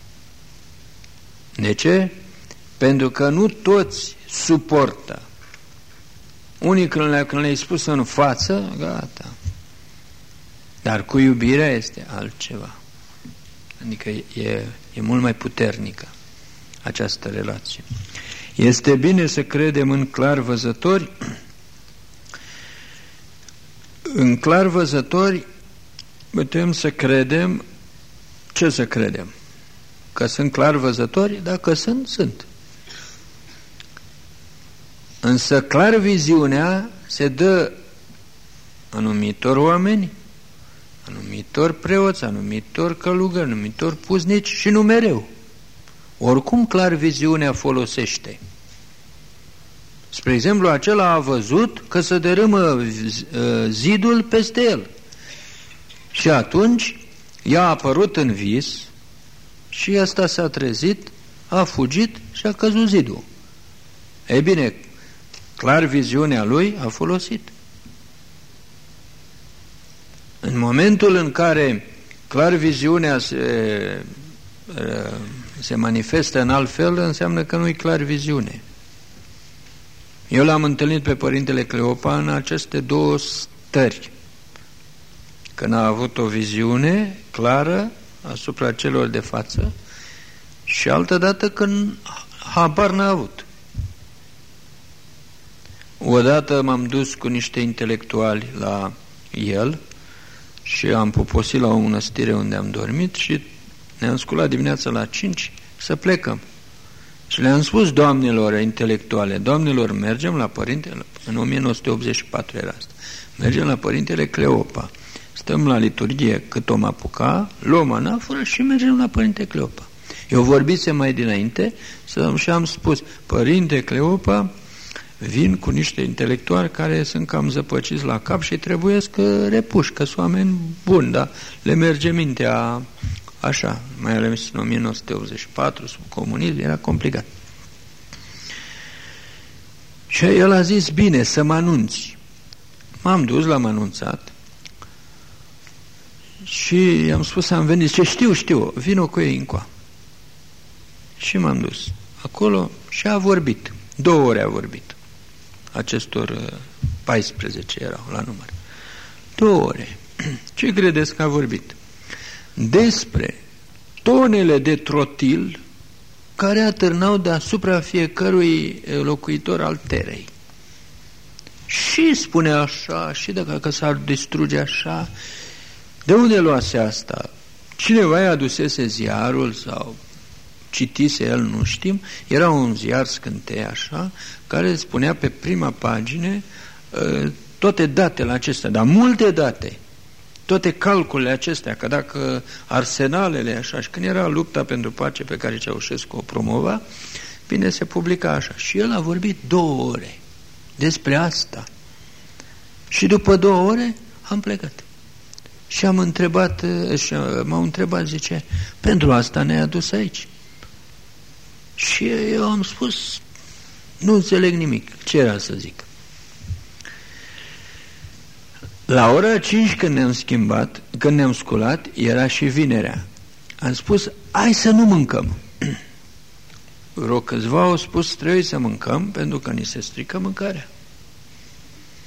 De ce? Pentru că nu toți suportă. Unii când le-ai le spus în față, gata. Dar cu iubirea este altceva. Adică e, e mult mai puternică această relație. Este bine să credem în clar văzători. În clar văzători putem să credem. Ce să credem? Că sunt clar văzători? Dacă sunt, sunt. Însă clar viziunea se dă anumitor oameni, anumitor preoți, anumitor călugări, anumitor puznici și nu mereu. Oricum clar viziunea folosește. Spre exemplu, acela a văzut că se dărâmă zidul peste el. Și atunci i-a apărut în vis și ăsta s-a trezit, a fugit și a căzut zidul. Ei bine, clar viziunea lui a folosit. În momentul în care clar viziunea se, se manifestă în alt fel, înseamnă că nu-i clar viziune. Eu l-am întâlnit pe Părintele Cleopa în aceste două stări. Când a avut o viziune clară asupra celor de față și altădată când habar n-a avut. Odată m-am dus cu niște intelectuali la el și am poposit la o mănăstire unde am dormit și ne-am sculat dimineața la cinci să plecăm. Și le-am spus doamnelor intelectuale, doamnelor, mergem la Părintele, în o mie nouă sute optzeci și patru era asta, mergem la Părintele Cleopa, stăm la liturghie cât om apuca, luăm anaforă și mergem la Părinte Cleopa. Eu vorbise mai dinainte și am spus, Părinte Cleopa, vin cu niște intelectuali care sunt cam zăpăciți la cap și trebuie să repuși, că sunt oameni buni, dar le merge mintea așa, mai ales în o mie nouă sute optzeci și patru, sub comunism, era complicat. Și el a zis, bine, să mă anunți. M-am dus, l-am anunțat și i-am spus, am venit, ce știu, știu, vino cu ei încoa. Și m-am dus acolo și a vorbit, două ore a vorbit. Acestor paisprezece erau la număr. Două ore. Ce credeți că a vorbit? Despre tonele de trotil care atârnau deasupra fiecărui locuitor al terei. Și spune așa, și dacă s-ar distruge așa, de unde luase asta? Cineva i-a adusese ziarul sau citise el, nu știm, era un ziar Scânteie așa, care spunea pe prima pagină toate datele acestea, dar multe date, toate calculele acestea, că dacă arsenalele așa, și când era lupta pentru pace pe care Ceaușescu o promova, bine, se publica așa. Și el a vorbit două ore despre asta. Și după două ore am plecat. Și am întrebat, și m-au întrebat, zice, pentru asta ne-ai adus aici. Și eu am spus, nu înțeleg nimic. Ce era să zic? La ora cinci, când ne-am schimbat, când ne-am sculat, era și vinerea. Am spus, hai să nu mâncăm. Vreo câțiva au spus, trebuie să mâncăm, pentru că ni se strică mâncarea.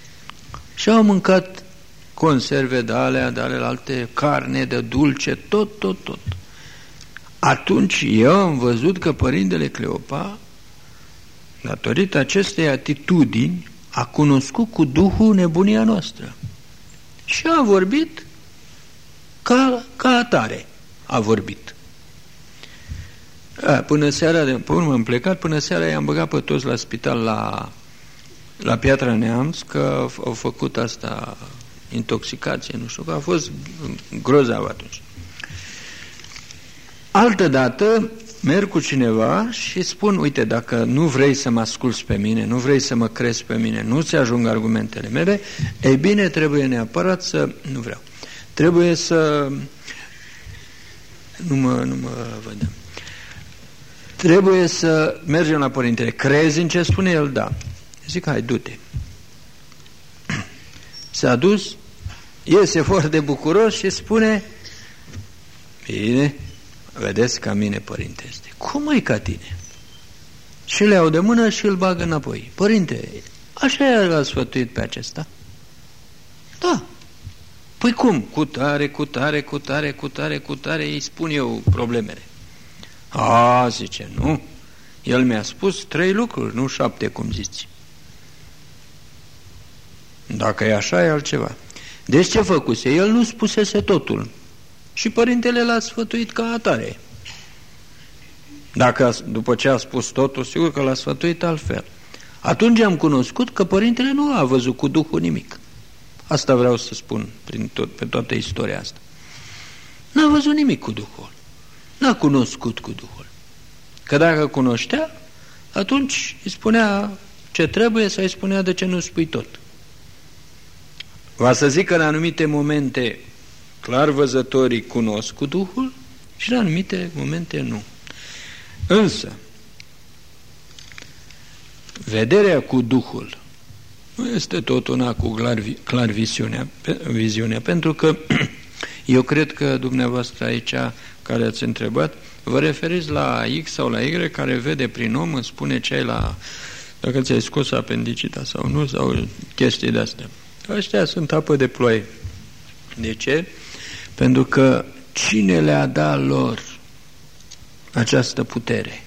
Și au mâncat conserve de alea, de alea alte, carne, de dulce, tot, tot, tot. Atunci eu am văzut că părintele Cleopa, datorită acestei atitudini, a cunoscut cu Duhul nebunia noastră. Și a vorbit ca, ca atare. A vorbit. A, până seara, de, pe urmă am plecat, până seara i-am băgat pe toți la spital la, la Piatra Neamț, că au făcut asta, intoxicație, nu știu, că a fost grozav atunci. Altădată merg cu cineva și spun, uite, dacă nu vrei să mă asculți pe mine, nu vrei să mă crezi pe mine, nu-ți ajung argumentele mele, ei bine, trebuie neapărat să... Nu vreau. Trebuie să... Nu mă, nu mă văd. Trebuie să mergem la părintele. Crezi în ce spune el? Da. Zic, hai, du-te. S-a dus, iese foarte bucuros și spune, bine, vedeți ca mine, părinte, este. Cum ai ca tine? Și le iau de mână și îl bagă înapoi. Părinte, așa l-a sfătuit pe acesta? Da. Păi cum? Cu tare, cu tare, cu tare, cu tare, cu tare, îi spun eu problemele. A, zice, nu. El mi-a spus trei lucruri, nu șapte, cum zici. Dacă e așa, e altceva. Deci ce făcuse? El nu spusese totul. Și părintele l-a sfătuit ca atare. Dacă, după ce a spus totul, sigur că l-a sfătuit altfel. Atunci am cunoscut că părintele nu a văzut cu Duhul nimic. Asta vreau să spun prin tot, pe toată istoria asta. N-a văzut nimic cu Duhul. N-a cunoscut cu Duhul. Că dacă cunoștea, atunci îi spunea ce trebuie, să îi spunea de ce nu spui tot. Va să zic că în anumite momente clar văzătorii cunosc cu Duhul și în anumite momente nu. Însă, vederea cu Duhul nu este tot una cu clar, clar viziunea, viziunea, pentru că eu cred că dumneavoastră aici, care ați întrebat, vă referiți la X sau la Y, care vede prin om, îmi spune ce ai la, dacă ți-ai scos apendicita sau nu, sau chestii de-astea. Ăștia sunt apă de ploaie. De ce? Pentru că cine le-a dat lor această putere?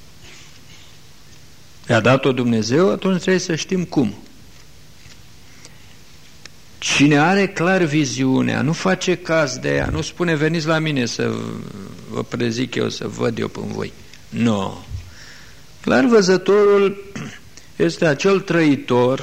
Le-a dat-o Dumnezeu, atunci trebuie să știm cum. Cine are clar viziunea, nu face caz de ea, nu spune veniți la mine să vă prezic eu, să văd eu pe voi. Nu. No. Clar văzătorul este acel trăitor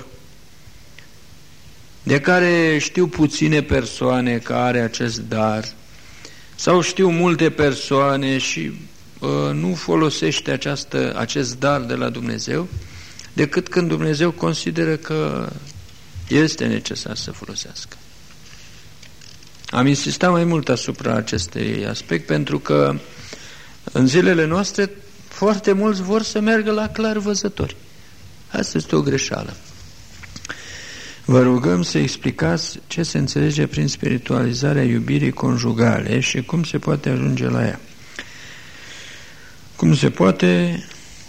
de care știu puține persoane că are acest dar, sau știu multe persoane și uh, nu folosește această, acest dar de la Dumnezeu, decât când Dumnezeu consideră că este necesar să folosească. Am insistat mai mult asupra acestui aspect, pentru că în zilele noastre foarte mulți vor să meargă la clar văzători. Asta este o greșeală. Vă rugăm să explicați ce se înțelege prin spiritualizarea iubirii conjugale și cum se poate ajunge la ea. Cum se poate,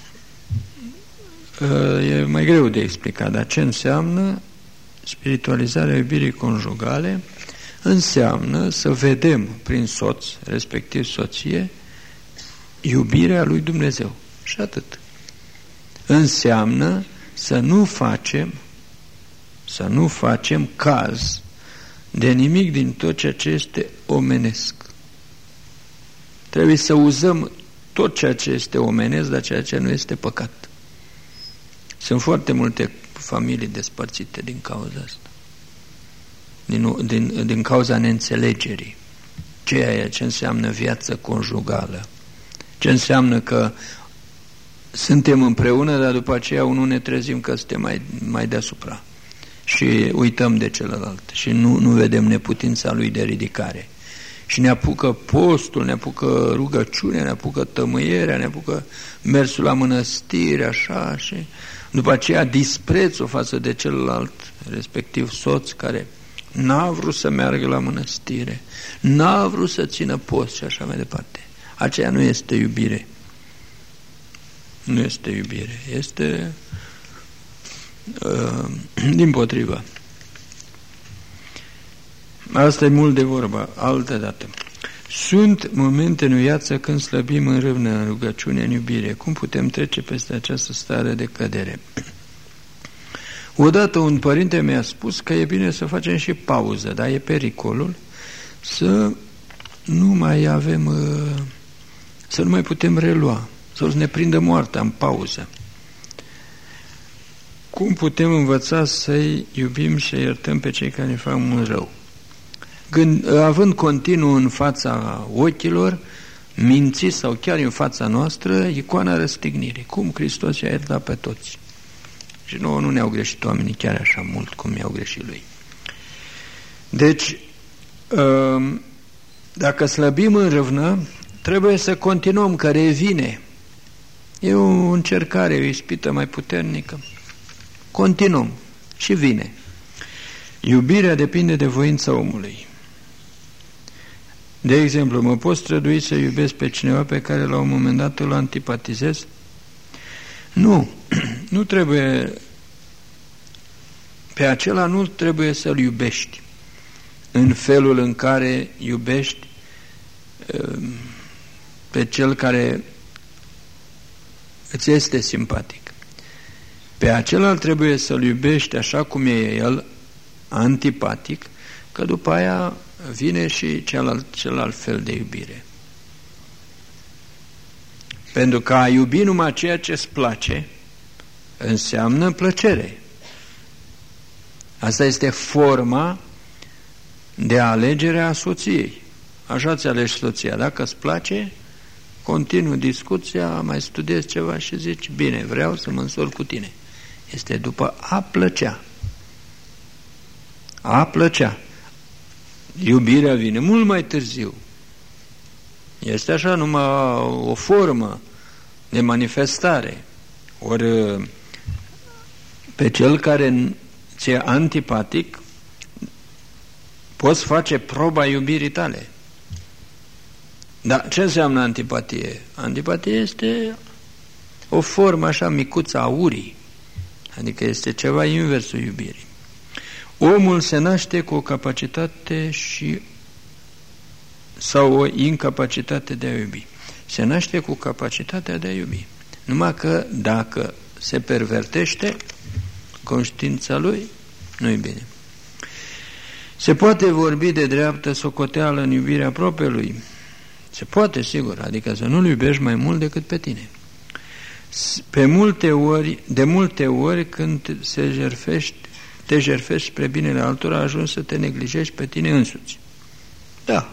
e mai greu de explicat, dar ce înseamnă spiritualizarea iubirii conjugale? Înseamnă să vedem prin soț, respectiv soție, iubirea lui Dumnezeu. Și atât. Înseamnă să nu facem să nu facem caz de nimic din tot ceea ce este omenesc. Trebuie să uzăm tot ceea ce este omenesc, dar ceea ce nu este păcat. Sunt foarte multe familii despărțite din cauza asta. Din, din, din cauza neînțelegerii. Ceea ce înseamnă viață conjugală. Ce înseamnă că suntem împreună, dar după aceea unul ne trezim că suntem mai, mai deasupra. Și uităm de celălalt și nu, nu vedem neputința lui de ridicare. Și ne apucă postul, ne apucă rugăciunea, ne apucă tămâierea, ne apucă mersul la mănăstire, așa, și după aceea disprețul față de celălalt, respectiv soț, care n-a vrut să meargă la mănăstire, n-a vrut să țină post și așa mai departe. Aceea nu este iubire. Nu este iubire. Este... Uh, dimpotrivă. Asta e mult de vorba, altă dată. Sunt momente în viață când slăbim în râvnă, în rugăciune, în iubire. Cum putem trece peste această stare de cădere? Odată un părinte mi-a spus că e bine să facem și pauză, dar e pericolul să nu mai avem, să nu mai putem relua, să ne prindă moartea în pauză. Cum putem învăța să-i iubim și să iertăm pe cei care ne fac mult rău? Când, având continuu în fața ochilor, mințiți sau chiar în fața noastră, icoana răstignirii. Cum Hristos i-a iertat pe toți. Și nouă nu ne-au greșit oamenii chiar așa mult cum i-au greșit lui. Deci, dacă slăbim în râvnă, trebuie să continuăm, că revine. E o încercare, o ispită mai puternică. Continuăm și vine. Iubirea depinde de voința omului. De exemplu, mă pot strădui să iubesc pe cineva pe care la un moment dat îl antipatizez? Nu, nu trebuie, pe acela nu trebuie să-l iubești în felul în care iubești pe cel care îți este simpatic. Pe acela trebuie să-l iubești așa cum e el, antipatic, că după aia vine și celălalt, celălalt fel de iubire. Pentru că a iubi numai ceea ce îți place înseamnă plăcere. Asta este forma de alegere a soției. Așa ți alegi soția. Dacă îți place, continuu discuția, mai studiezi ceva și zici, bine, vreau să mă însor cu tine. Este după a plăcea. A plăcea. Iubirea vine mult mai târziu. Este așa numai o formă de manifestare. Ori pe cel care ți-e antipatic poți face proba iubirii tale. Dar ce înseamnă antipatie? Antipatie este o formă așa micuță a urii. Adică este ceva inversul iubirii. Omul se naște cu o capacitate și sau o incapacitate de a iubi. Se naște cu capacitatea de a iubi. Numai că dacă se pervertește conștiința lui, nu-i bine. Se poate vorbi de dreaptă socoteală în iubirea apropielui? Se poate, sigur, adică să nu-l iubești mai mult decât pe tine. Pe multe ori, de multe ori când se jerfești, te jerfești spre binele altora, ajungi să te neglijești pe tine însuți. Da.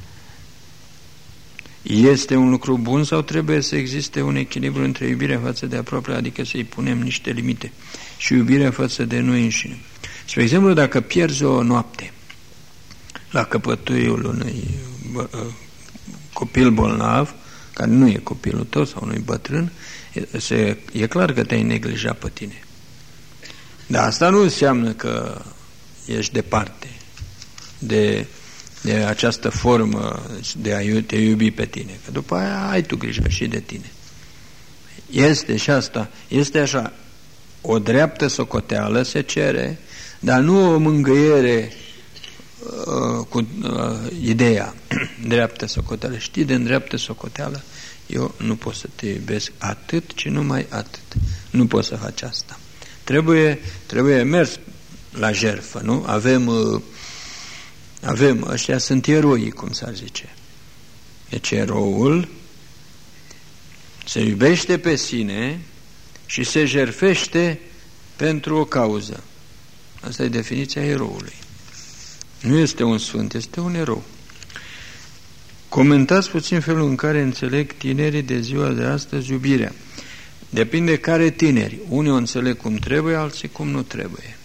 Este un lucru bun sau trebuie să existe un echilibru între iubirea față de aproape, adică să-i punem niște limite, și iubirea față de noi înșine? Spre exemplu, dacă pierzi o noapte la căpătâiul unui copil bolnav, care nu e copilul tău sau unui bătrân, e, e clar că te-ai neglijat pe tine. Dar asta nu înseamnă că ești departe de, de această formă de a te iubi pe tine, că după aia ai tu grijă și de tine. Este și asta, este așa, o dreaptă socoteală se cere, dar nu o mângâiere uh, cu uh, ideea dreaptă socoteală. Știi, de dreaptă socoteală eu nu pot să te iubesc atât, ci numai atât. Nu pot să faci asta. Trebuie, trebuie mers la jertfă, nu? Avem, uh, avem, ăștia sunt eroi, cum s-ar zice. Deci eroul se iubește pe sine și se jertfește pentru o cauză. Asta e definiția eroului. Nu este un sfânt, este un erou. Comentați puțin felul în care înțeleg tinerii de ziua de astăzi iubirea. Depinde care tineri. Unii o înțeleg cum trebuie, alții cum nu trebuie.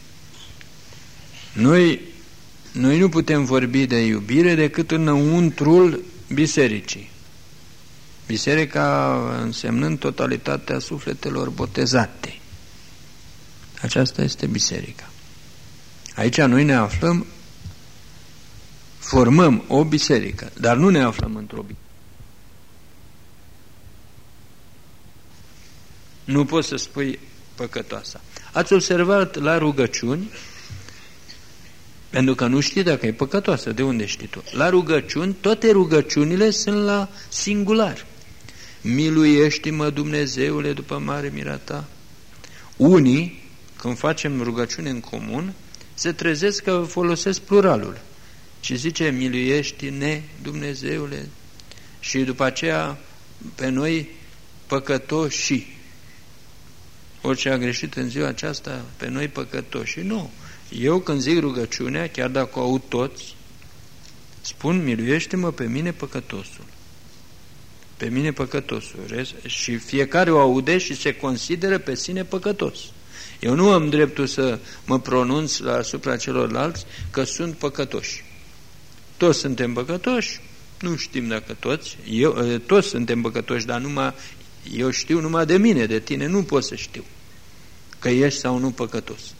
Noi, noi nu putem vorbi de iubire decât înăuntrul bisericii. Biserica însemnând totalitatea sufletelor botezate. Aceasta este biserica. Aici noi ne aflăm, formăm o biserică, dar nu ne aflăm într-o biserică. Nu poți să spui păcătoasa. Ați observat la rugăciuni Pentru că nu știi dacă e păcătoasă. De unde știi tu? La rugăciuni, toate rugăciunile sunt la singular. Miluiește-mă, Dumnezeule, după mare mila ta. Unii, când facem rugăciune în comun, se trezesc că folosesc pluralul. Și zice, miluiește-ne, Dumnezeule. Și după aceea, pe noi, păcătoși. Orice a greșit în ziua aceasta, pe noi păcătoși. Nu. Eu când zic rugăciunea, chiar dacă o aud toți, spun, miluiește-mă pe mine păcătosul. Pe mine păcătosul. Și fiecare o aude și se consideră pe sine păcătos. Eu nu am dreptul să mă pronunț asupra celorlalți că sunt păcătoși. Toți suntem păcătoși, nu știm dacă toți, eu, toți suntem păcătoși, dar numai, eu știu numai de mine, de tine nu pot să știu că ești sau nu păcătos.